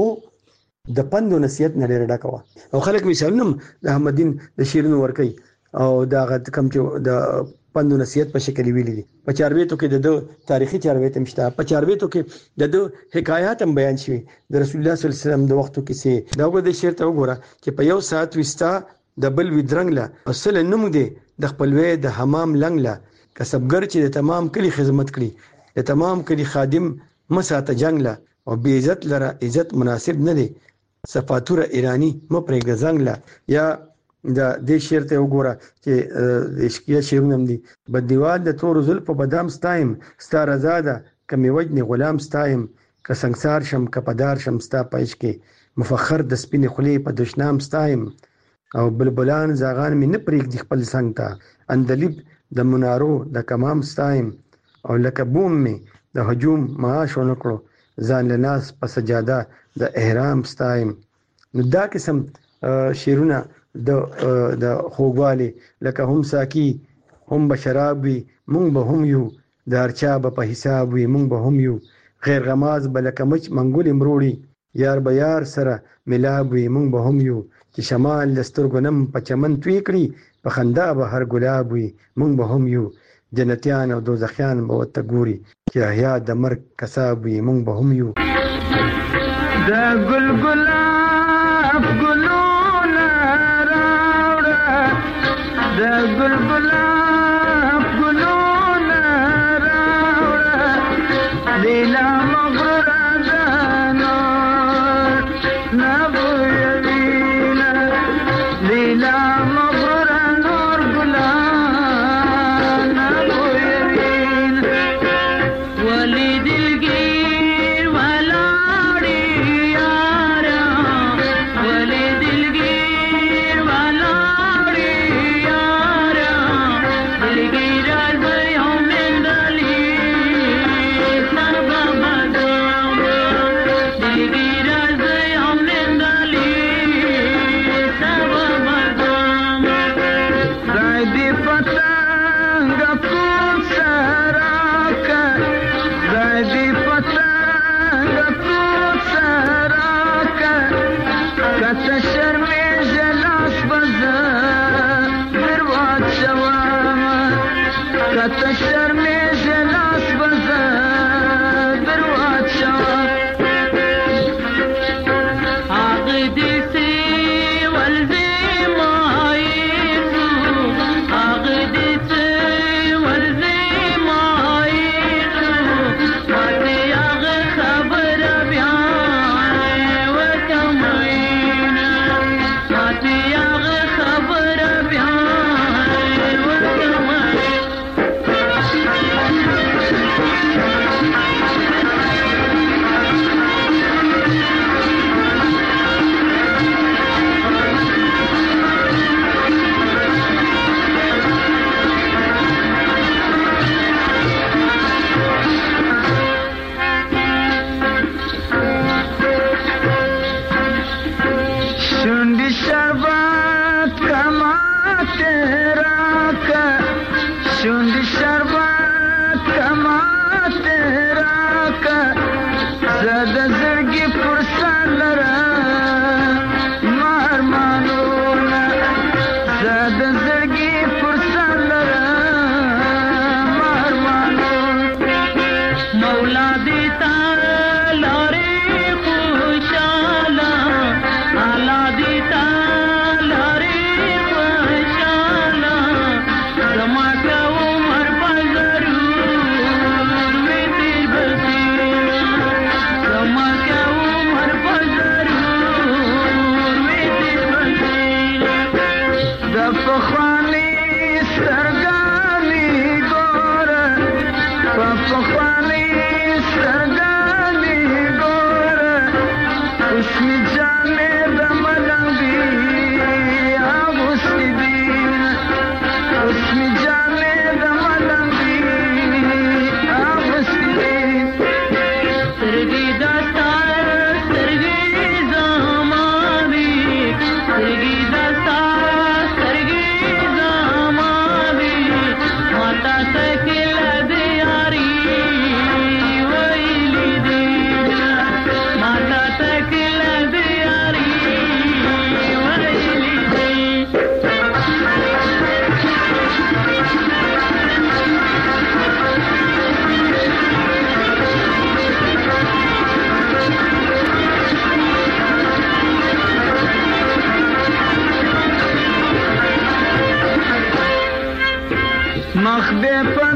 د پند او نصیحت نه ډېر ډکوا او خلک مثالونه د احمد دین د شیرونو ورکی او دا کم چې د پند او نصیحت په شکل ویلي دي. په چاربېتو کې د تاریخي چاربېت مشته، په چاربېتو کې د حکایات هم بیان شوي د رسول الله صلی الله علیه وسلم د وختو کې سي. دا وګورئ شعر ته وګوره چې په یو ساعت وستا د بل ودرنګ لا اصل نوم دی د خپلوي د حمام لنګ لا کسبګر چې د تمام کلی خدمت کړي، د تمام کلی خادم مساته جنگ لا او بی عزت لره عزت مناسب نه دی، صفاتوره ایرانی مو پرېږده زنګ لا. یا د دې شعر ته وګوره چې د عشقیه شعرونه هم دي. بدیوال د تور زلفو بدام ستایم، ستا رضا ده که مې وجنې غلام ستایم، که سنګسار شم که پدار شم ستا په عشق کې، مفخر د سپینې خولې په دشنام ستایم، او بلبلان زاغان مې نه پرېږدي خپل څنګ ته، اندلیب د منارو د کمام ستایم، او لکه بوم مې د هجوم معاش ونه کړو، ځان له ناس په سجاده د احرام ستایم. نو دا قسم شعرونه د خوږوالي لکه هم ساقي هم به شراب وي مونږ به هم یو، د هر چا به په حساب وي مونږ به هم یو، غیر غماز به لکه مچ منګولې مروړي، یار به یار سره ملاب وي مونږ به هم یو، چې شمال د سترګو نم په چمن توی کړي، په خندا به هر ګلاب وي مونږ به هم یو، جنتیان او دوزخیان به ورته ګوري، چې احیا د مرګ کساب وي مونږ به هم یو. د ګل ګلاب ګلونه راوړه، د ګل ګلاب ګلونه راوړه، لیلا مغروره ده نور نه بویوینه، لیلا مغروره نور ګلان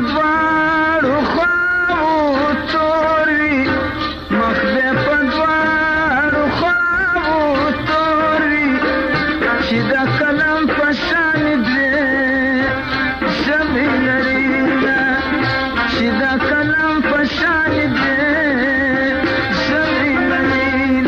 پدوارو خواو توری مخ دې پدوارو خواو توری چې د کلم په شان دې ژبې لري چې د کلم په شان دې ژبې لري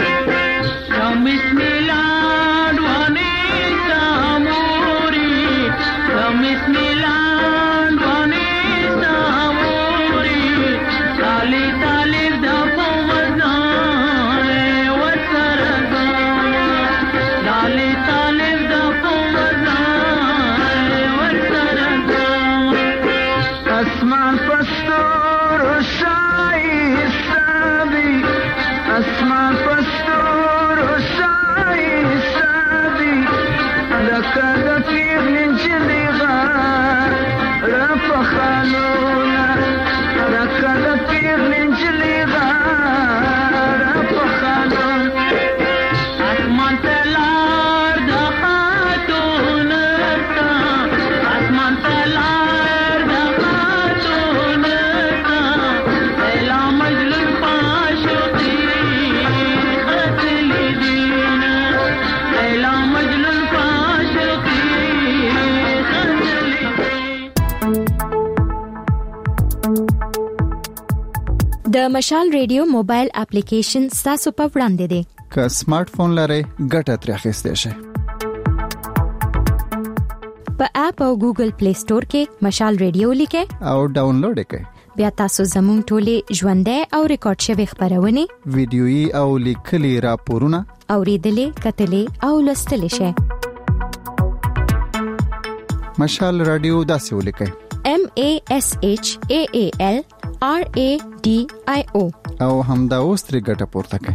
اسمان پستور شایسته دی اسمان پستور شایسته دی لکه د پیغلې نجلۍ غاړه په خالونه لکه د پیغلې نجلۍ غاړه په خالونه اسمان ته لار د خاتون ستا اسمان ته لار د خاتون ستا ایلا مجلس پاشقی خطلی دینا ایلا مجلس پاشقی خطلی د مشال ریډیو موبایل اپلیکیشن تاسو په وړاندې دی که سمارټ فون لرئ ګټه ترې اخیستئ شئ په اپ او ګوګل پلی سٹور کې مشال ریډیو لیکئ او ډاونلوډ یې کړئ بیا تاسو زموږ ټولې ژوندۍ او ریکارډ شوی خبرونه ویډیويي او لیکلي راپورونه اوریدلې کتلې او لوستلې شئ مشال رادیو داسې ولیکئ MASHAALRADIO او همدا اوس ترې ګټه پورته کړئ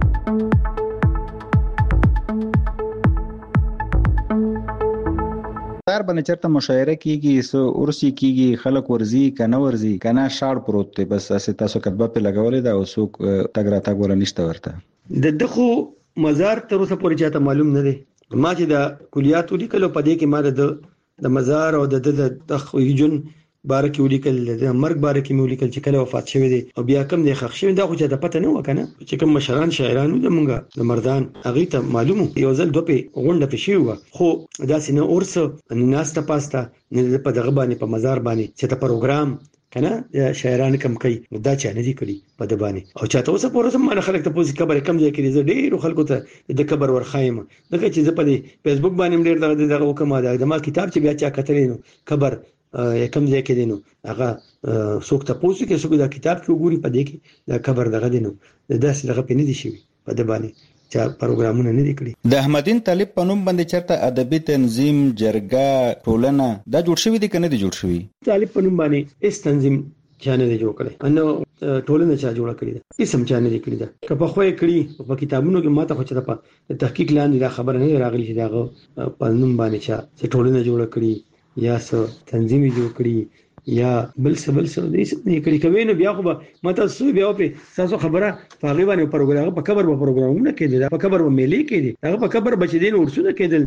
دار باندې چرته مشاعره کیږي سو ورسي کیږي خلک ورزي کنه ورزي کنه شاړ پروت دی بس تاسو کتبه په لګولې دا اوسو تګ را تګ ولا نشته ورته د دغه مزار تر اوسه پورې چاته معلوم نه دی ما چې د کلیات ولیکلو په دې کې ما د مزار او د یجن بارکه ولیکل د مرګ بارکه مې ولیکل چې کله وفات شوی دی او بیا کوم دی خښ شوی دا خو چاته پته نه وکنه چې کوم مشران شاعرانو د مونږه د مردان هغه ته معلومه یو ځل دوه په غونډه په شی و خو داسې نه اورسه ناسته پاسته نه په دغه باندې په مزار باندې چې ته پروګرام کنه شاعران کم کوي دا چا نه دي کړی په د باندې او چاته اوسه پورسم ما خلک ته پوزي خبره کم ځای کې دي ډېر خلکو ته د خبر ورخایم دغه چې په فیسبوک باندې ډېر دغه وکما د ما کتاب چې بیا چا کتلې نو خبر کم ځای کې دینو هغه څوک ته پوښتنه کوي څوک دا کتاب کې وګوري په دې کې دا خبر دغه دینو داسې دغه پنه دي شي په د باندې چې پروګرامونه نه دي کړی د احمدین طالب په نوم باندې چرته ادبي تنظیم جرګه ټولنه دا جوړ شوی دي کنه دي جوړ شوی طالب په نوم باندې اس تنظیم چانه دی جوړ کړی انو ټولنه چا جوړ کړی دا اسم چانه دی کړی دا که په خوې کړی په کتابونو کې ماته خو چې په تحقیق لاندې دا خبره نه راغلی چې دا په نوم باندې چا ټولنه جوړ کړی یا څه تنظیم جوړ کړی یا بل څه دې نه کړی کوي نو بیا خو ماته سو بیا په تاسو خبره هغه باندې پروګرام په خبر په پروګرامونه کېدل په خبر په ملي کېدل هغه په خبر بچدين ورسونه کېدل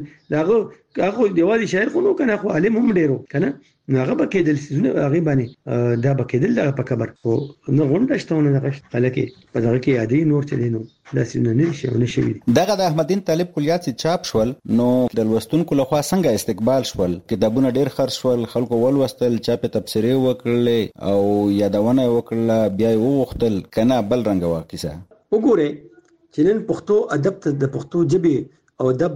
هغه دیوالي شاعر خو نو کنه خو عالم هم ډیرو کنه هغه به کېدل سونه هغه باندې دا به کېدل په خبر خو نو غونډشتونه نه غشت خلک په دغه کې عادي نور چلینو داسې نه شي دغه د احمدین طالب کلیات چې چاپ شول نو د لوستونکو لخوا څنګه استقبال شول کتابونه ډیر خرڅ شول خلکو ولوستل چاپ تبصره وکړل او یادونه وکړل بیا وغوښتل کنه بل رنګ واکیسه وګوره چې نن پښتو ادب ته د پښتو ژبه او ادب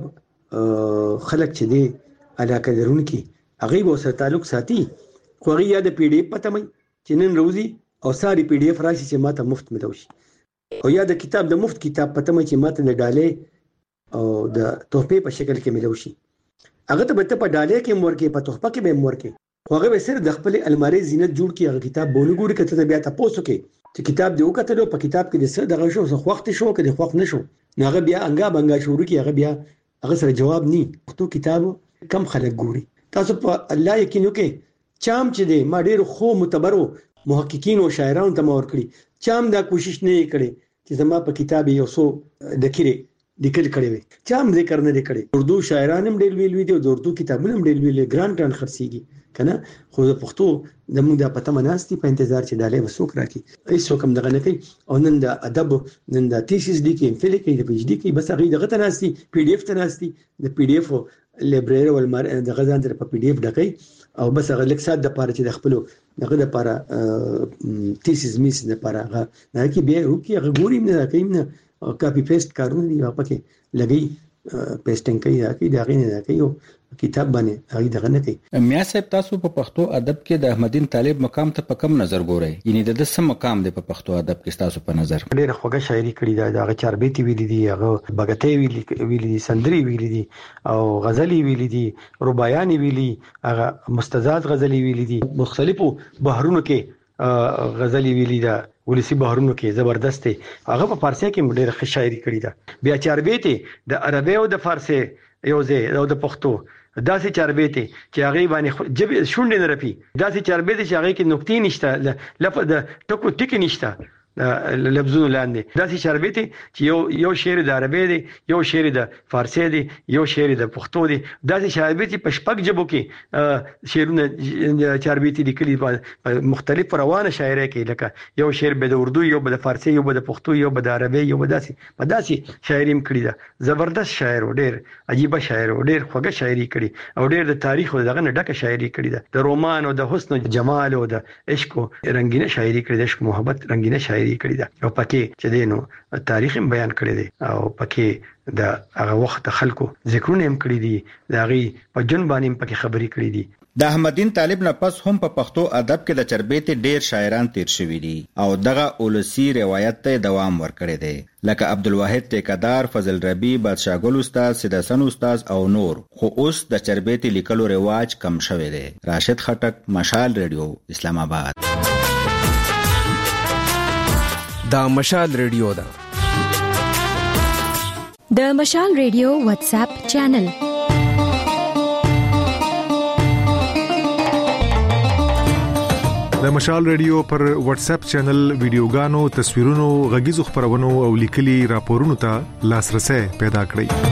خلک چې دی علاقه درونکي هغه به سره تعلق ساتي خو هغه یا د پی ډی اف پته مې چې نن روزي او ساری پی ډی اف راشي چې ماته مفت ملوشي او یا د کتاب د مفت کتاب پته مې چې ماته نه ډالې او د تحفه په شکل کې ملوشي هغه ته به ته په ډالې کې مورکه په تحفه کې به مورکه خو هغه به سره د خپل الماری زینت جوړ کی هغه کتاب بونه ګوري کته بیا تاسو کې چې کتاب دی وکړو په کتاب کې د سره دغه شو څه وخت شو کې د وخت نشو هغه بیا انګا شروع کی هغه بیا هغه سره جواب ني پښتو کتاب کم خلک ګوري تاسو په الله یقین وکړئ چام چې دی ما ډېر خو معتبرو محققین او شاعرانو ته مور کړی چام دا کوشش نه کړي چې زما په کتاب یو څو دکړي لیکل کړي وي چام ذکر نه کړي اردو شاعران هم ډېر ویل دي او اردو کتابونه هم ډېر ویل ګران خرڅيږي کنه خو د پښتو د موږ د پته مناستي په انتظار چې ډالې وسوک راکې هیڅ کوم دغه نه کوي او نن د ادب نن د تیسیس دی کې فل کې د پی ایچ ډی کې بس هغه دغه تناستي پی ډی اف تناستي د پی ډی اف لایبرری ول دغه ځان در په پی ډی اف ډکې او بس هغه لیکسات د پاره چې د خپل دغه د پاره تیسیس میس د پاره هغه نه کې بیا وکي هغه ګوري نه کوي نه کاپی پیسټ کارونه دی پکې لګي پیسټینګ کوي دا غي نه کوي کتاب باندې هغه دغه نه کوي. میا صاحب تاسو په پښتو ادب کې د احمدین طالب مقام ته په کم نظر ګورئ یعنی د سم مقام دی په پښتو ادب کې تاسو په نظر؟ ډېر خوږه شاعري کړې ده هغه چاربېتی ویلي دي هغه بغتې ویلي دي سندري ویلي دي او غزلي ویلي دي رباعیان ویلي هغه مستزاد غزلي ویلي دي مختلفو بحرونو کې غزلي ویلي ده ولسی بحرونو کې زبردست دی هغه په فارسی کې ډېر ښه شاعري کړې ده. بیا چاربېتی د عربی او د فارسی یو ځای او د پښتو داسې چاربېتی چې هغه باندې جب شونډې نه رپی داسې چاربېتی چې هغه کې نقطې نشته لفظ د ټکو ټکی نشته لفظونو لاندې داسې چاربېتی چې یو شعر د عربی دی یو شعر د فارسی دی یو شعر د پښتو دی داسې چاربېتی په شپږ ژبو کې شعرونه چاربېتی لیکلي په مختلف روانه شاعرۍ کې لکه یو شعر به د اردو یو به د فارسی یو به د پښتو یو به د عربی یو به داسې شاعري کړې ده. زبردست شاعر و ډېر عجیب شاعر و ډېر خوږه شاعري کړې او ډېر د تاریخ او دغه نه ډکه شاعري کړې ده د رومان او د حسن او جمال او د عشق رنگینه شاعري کړې ده عشق محبت رنگینه شاعري کړی دا او پکې چې دینو تاریخ هم بیان کړی دی او پکې د هغه وخت خلکو ذکرونه هم کړی دي دا غي په جن باندې پکې خبري کړی دي. د احمدین طالب نه پس هم په پښتو ادب کې د چربېت ډیر شاعران تیر شوي دي او دغه اولسی روایت ته دوام ورکړی دی لکه عبدالواحد ټیکدار فضل ربی بادشاہ ګل استاد سید حسن استاد او نور خو اوس د چربېت لیکلو رواج کم شوی دی. راشد خټک مشال ریډیو اسلام آباد. دا مشال ریډیو ده. د مشال ریډیو واتس اپ چینل د مشال ریډیو پر واتس اپ چینل ویډیوګانو تصویرونو غږیزو خبرونو او لیکلي راپورونو ته لاسرسي پیدا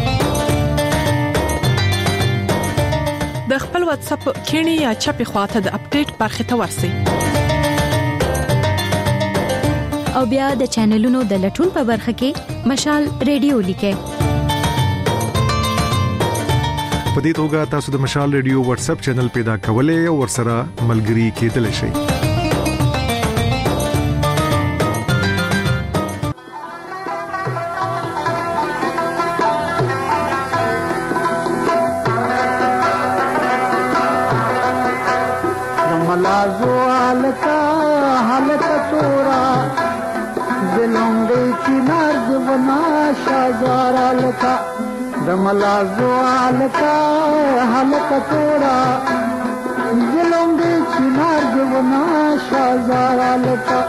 کړئ. د خپل واتس اپ کینی یا چپی خواته د اپډیټ برخه ته ورسئ او بیا د چینلونو د لټون په برخه کې مشال ریډیو لیکه. په دې توګه تاسو د مشال ریډیو واتس اپ چینل پیدا کولای او ورسره ملګري کېدلی شئ. ملازو حالتا حالتا تورا دلونگی چنار دیونا شازارا لتا دملازو حالتا حالتا تورا دلونگی چنار دیونا شازارا لتا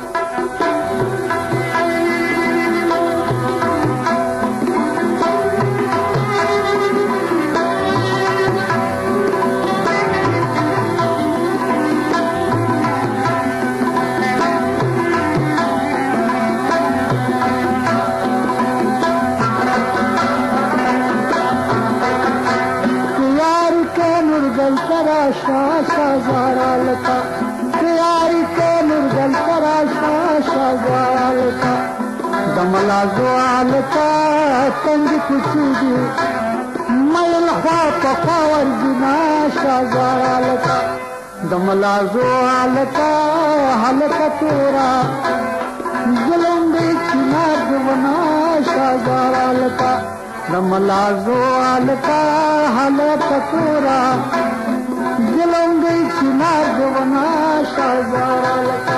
شازارا لتا تیاری کے نرگل تراشا شازارا لتا دملازو آلتا تنگ کچی دی میل خواب خوار جنا شازارا لتا دملازو آلتا حلتا تورا ظلم چنار دیونا شازارا لتا دملازو آلتا حلتا تورا دلونگی چنار دیونا شازارا لتا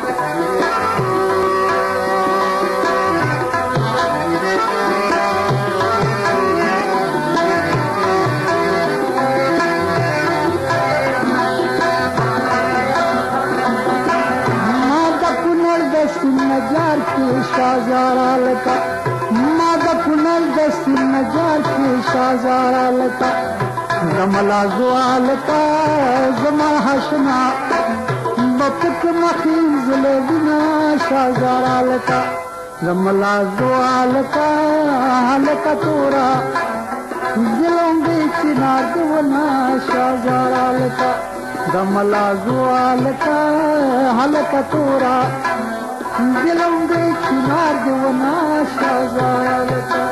مادا کنر دستی نجار کی شازارا لتا مادا کنر دستی نجار کی شازارا لتا دملازو آلتا زما حشنا بطک مخیز لیدنا شازار آلتا دملازو آلتا حلتا تورا دلونگی چنار دیونا شازار آلتا دملا زوالتا حلقه تورا دلم دې چنار دی ونا شازالتا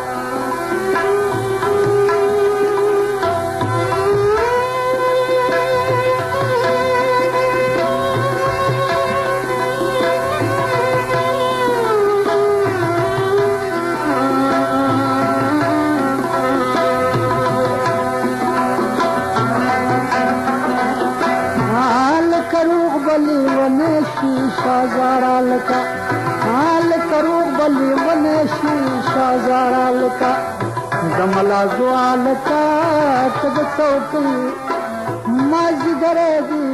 شازارا لکا حال کروغ بلی ونشی شازارا لکا دملا زوالتا تد چوکی مازی گره دی